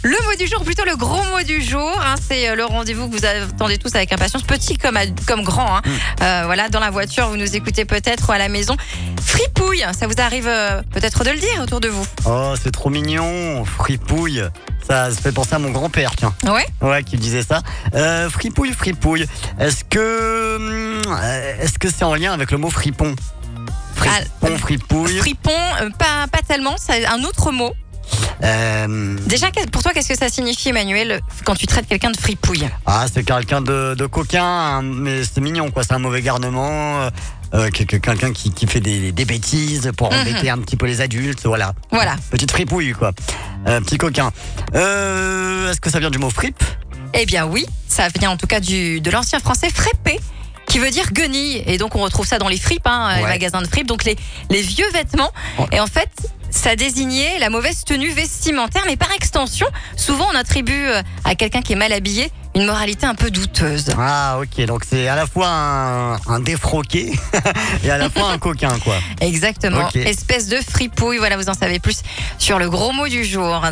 Le mot du jour, plutôt le gros mot du jour, c'est le rendez-vous que vous attendez tous avec impatience, petit comme grand. Voilà, dans la voiture, vous nous écoutez peut-être ou à la maison. Fripouille, ça vous arrive peut-être de le dire autour de vous. Oh, c'est trop mignon, fripouille. Ça fait penser à mon grand-père, tiens. Ouais. Ouais, qui disait ça. Fripouille. Est-ce que c'est en lien avec le mot fripon? Fripouille. Fripon, pas tellement, c'est un autre mot. Déjà, pour toi, qu'est-ce que ça signifie, Emmanuel, quand tu traites quelqu'un de fripouille? Ah, c'est quelqu'un de coquin, hein, mais c'est mignon, quoi. C'est un mauvais garnement. Quelqu'un qui fait des bêtises pour embêter un petit peu les adultes, voilà. Petite fripouille, quoi. Petit coquin. Est-ce que ça vient du mot fripe? Eh bien oui, ça vient en tout cas de l'ancien français frépé, qui veut dire guenille. Et donc on retrouve ça dans les fripes, les magasins de fripes, donc les vieux vêtements. Ouais. Et en fait, ça désignait la mauvaise tenue vestimentaire, mais par extension, souvent on attribue à quelqu'un qui est mal habillé une moralité un peu douteuse. Ah, ok, donc c'est à la fois un défroqué et à la fois un coquin, quoi. Exactement, Ok. espèce de fripouille. Voilà, vous en savez plus sur le gros mot du jour.